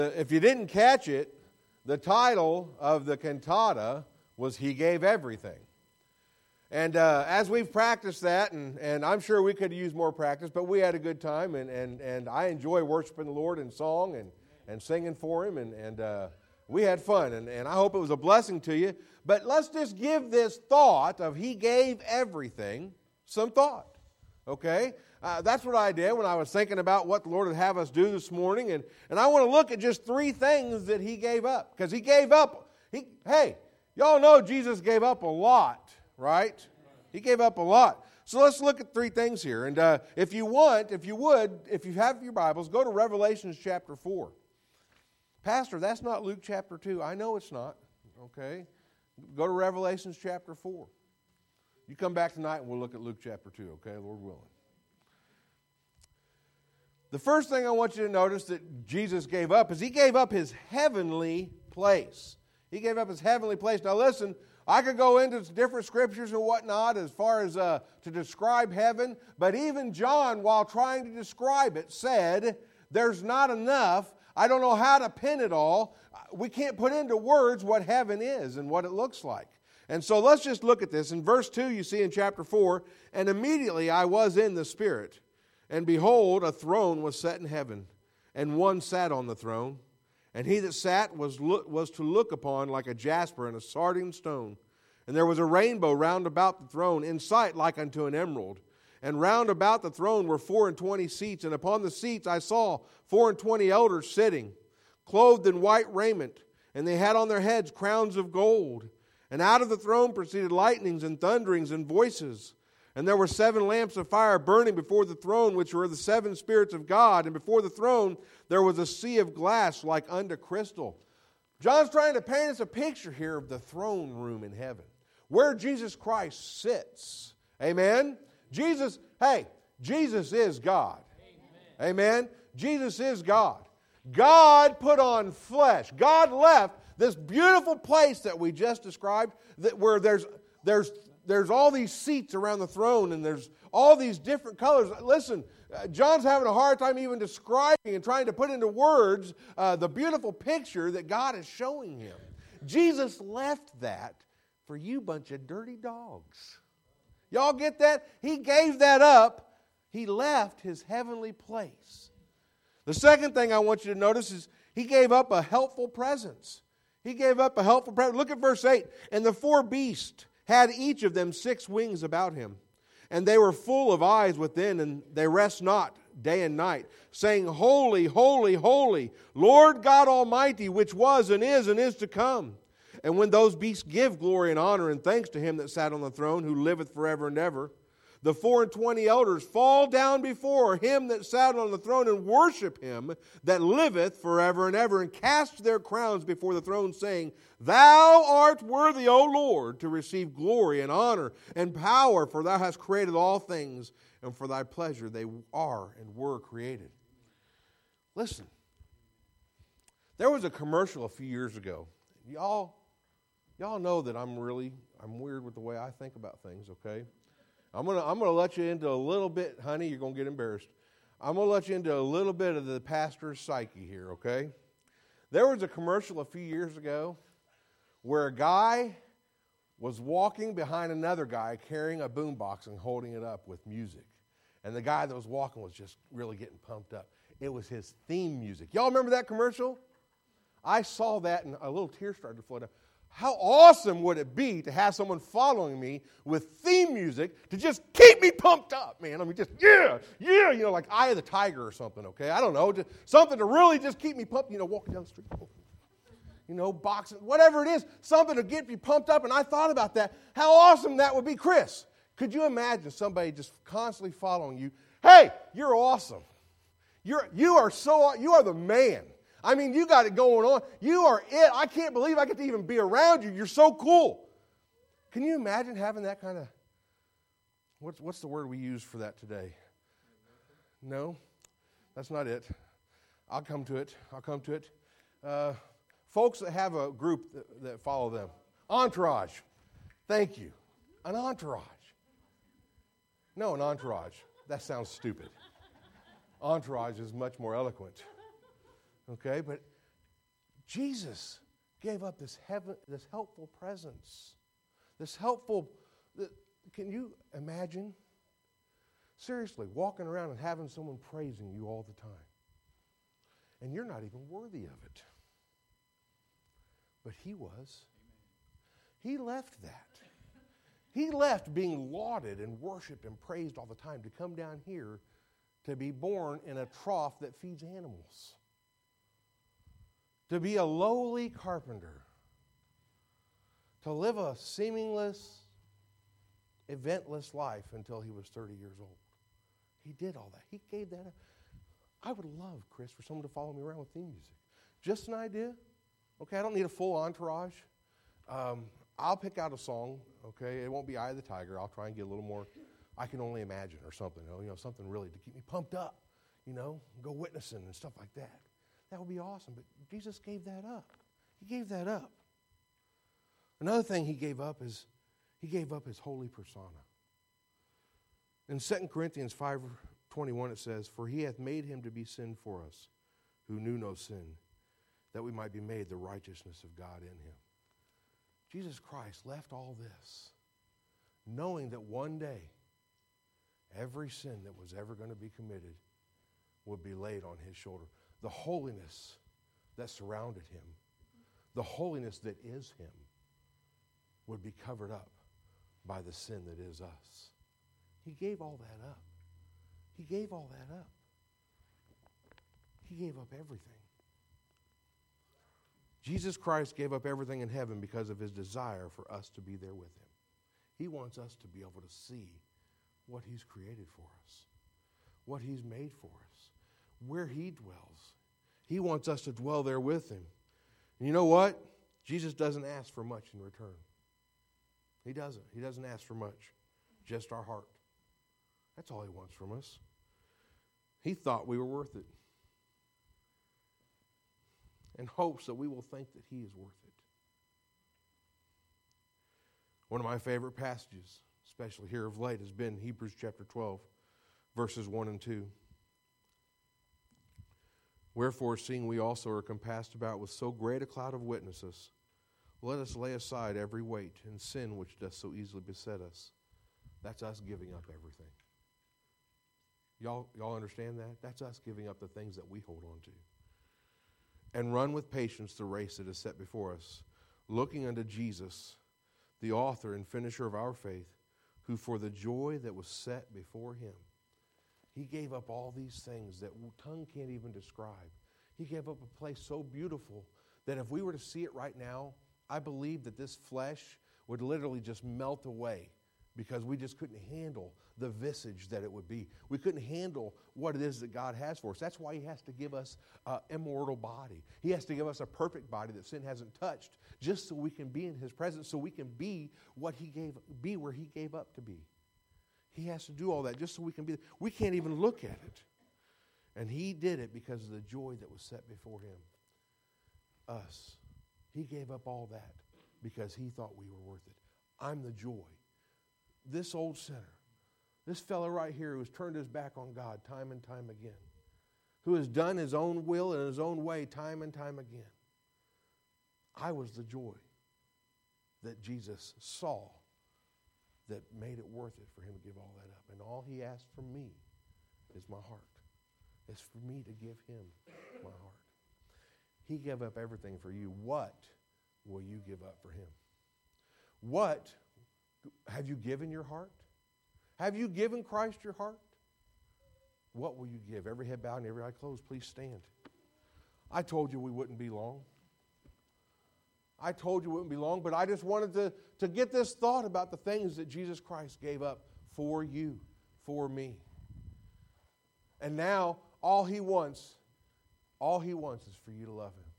If you didn't catch it, the title of the cantata was He Gave Everything. And as we've practiced that, and I'm sure we could use more practice, but we had a good time, and I enjoy worshiping the Lord in song and singing for Him, and we had fun, and I hope it was a blessing to you. But let's just give this thought of He gave everything some thought, okay? That's what I did when I was thinking about what the Lord would have us do this morning, and I want to look at just 3 things that He gave up, because He gave up, hey, y'all know Jesus gave up a lot, right? He gave up a lot. So let's look at 3 things here, and if you have your Bibles, go to Revelation chapter 4. Pastor, that's not Luke chapter 2. I know it's not, okay? Go to Revelation chapter 4. You come back tonight and we'll look at Luke chapter 2, okay, Lord willing. The first thing I want you to notice that Jesus gave up is He gave up His heavenly place. He gave up His heavenly place. Now listen, I could go into different scriptures and whatnot as far as to describe heaven, but even John, while trying to describe it, said, there's not enough. I don't know how to pin it all. We can't put into words what heaven is and what it looks like. And so let's just look at this. In verse 2, you see in chapter 4, and immediately I was in the Spirit, and behold, a throne was set in heaven, and one sat on the throne. And he that sat was to look upon like a jasper and a sardine stone. And there was a rainbow round about the throne, in sight like unto an emerald. And round about the throne were 24 seats, and upon the seats I saw 24 elders sitting, clothed in white raiment, and they had on their heads crowns of gold. And out of the throne proceeded lightnings and thunderings and voices. And there were 7 lamps of fire burning before the throne, which were the 7 spirits of God. And before the throne there was a sea of glass like unto crystal. John's trying to paint us a picture here of the throne room in heaven, where Jesus Christ sits. Amen? Jesus is God. Amen? Jesus is God. God put on flesh. God left this beautiful place that we just described, where there's all these seats around the throne, and there's all these different colors. Listen, John's having a hard time even describing and trying to put into words the beautiful picture that God is showing him. Jesus left that for you bunch of dirty dogs. Y'all get that? He gave that up. He left His heavenly place. The second thing I want you to notice is He gave up a helpful presence. He gave up a helpful presence. Look at verse 8. And the 4 beasts had each of them 6 wings about him. And they were full of eyes within, and they rest not day and night, saying, Holy, holy, holy, Lord God Almighty, which was and is to come. And when those beasts give glory and honor and thanks to Him that sat on the throne, who liveth forever and ever, the 24 elders fall down before Him that sat on the throne and worship Him that liveth forever and ever, and cast their crowns before the throne, saying, Thou art worthy, O Lord, to receive glory and honor and power, for Thou hast created all things, and for Thy pleasure they are and were created. Listen, there was a commercial a few years ago. Y'all know that I'm weird with the way I think about things, okay? I'm gonna let you into a little bit, honey, you're going to get embarrassed. I'm going to let you into a little bit of the pastor's psyche here, okay? There was a commercial a few years ago where a guy was walking behind another guy carrying a boombox and holding it up with music. And the guy that was walking was just really getting pumped up. It was his theme music. Y'all remember that commercial? I saw that and a little tear started to flow down. How awesome would it be to have someone following me with theme music to just keep me pumped up, man? I mean, just, yeah, like Eye of the Tiger or something, okay? I don't know, just something to really just keep me pumped, walking down the street, boxing, whatever it is, something to get me pumped up. And I thought about that, how awesome that would be. Chris, could you imagine somebody just constantly following you? Hey, you're awesome. You are the man. I mean, you got it going on. You are it. I can't believe I get to even be around you. You're so cool. Can you imagine having that kind of, what's the word we use for that today? No, that's not it. I'll come to it. Folks that have a group that follow them. Entourage. Thank you. An entourage. No, an entourage. That sounds stupid. Entourage is much more eloquent. Okay, but Jesus gave up this helpful presence. This helpful, can you imagine? Seriously, walking around and having someone praising you all the time. And you're not even worthy of it. But he was. He left that. He left being lauded and worshiped and praised all the time to come down here to be born in a trough that feeds animals. To be a lowly carpenter. To live a seamless, eventless life until he was 30 years old. He did all that. He gave that up. I would love, Chris, for someone to follow me around with theme music. Just an idea. Okay, I don't need a full entourage. I'll pick out a song, okay? It won't be Eye of the Tiger. I'll try and get a little more I Can Only Imagine or something, something really to keep me pumped up, go witnessing and stuff like that. That would be awesome. But Jesus gave that up. He gave that up. Another thing he gave up is he gave up his holy persona. In 2 Corinthians 5:21 it says, "For he hath made him to be sin for us, who knew no sin, that we might be made the righteousness of God in him." Jesus Christ left all this, knowing that one day, every sin that was ever going to be committed would be laid on his shoulder. The holiness that surrounded him, the holiness that is him, would be covered up by the sin that is us. He gave all that up. He gave all that up. He gave up everything. Jesus Christ gave up everything in heaven because of his desire for us to be there with him. He wants us to be able to see what he's created for us, what he's made for us, where he dwells. He wants us to dwell there with him. And you know what? Jesus doesn't ask for much in return. He doesn't. He doesn't ask for much, just our heart. That's all he wants from us. He thought we were worth it, in hopes that we will think that he is worth it. One of my favorite passages, especially here of late, has been Hebrews chapter 12, verses 1 and 2. "Wherefore, seeing we also are compassed about with so great a cloud of witnesses, let us lay aside every weight and sin which doth so easily beset us." That's us giving up everything. Y'all understand that? That's us giving up the things that we hold on to. "And run with patience the race that is set before us, looking unto Jesus, the author and finisher of our faith, who for the joy that was set before him." He gave up all these things that tongue can't even describe. He gave up a place so beautiful that if we were to see it right now, I believe that this flesh would literally just melt away because we just couldn't handle the visage that it would be. We couldn't handle what it is that God has for us. That's why he has to give us an immortal body. He has to give us a perfect body that sin hasn't touched, just so we can be in his presence, so we can be where he gave up to be. He has to do all that just so we can be. We can't even look at it. And he did it because of the joy that was set before him. Us. He gave up all that because he thought we were worth it. I'm the joy. This old sinner, this fellow right here who has turned his back on God time and time again, who has done his own will and his own way time and time again. I was the joy that Jesus saw that made it worth it for him to give all that up. And all he asked from me is my heart. It's for me to give him my heart. He gave up everything for you. What will you give up for him? What have you given your heart? Have you given Christ your heart? What will you give? Every head bowed and every eye closed, please stand. I told you we wouldn't be long. I told you it wouldn't be long, but I just wanted to get this thought about the things that Jesus Christ gave up for you, for me. And now all he wants is for you to love him.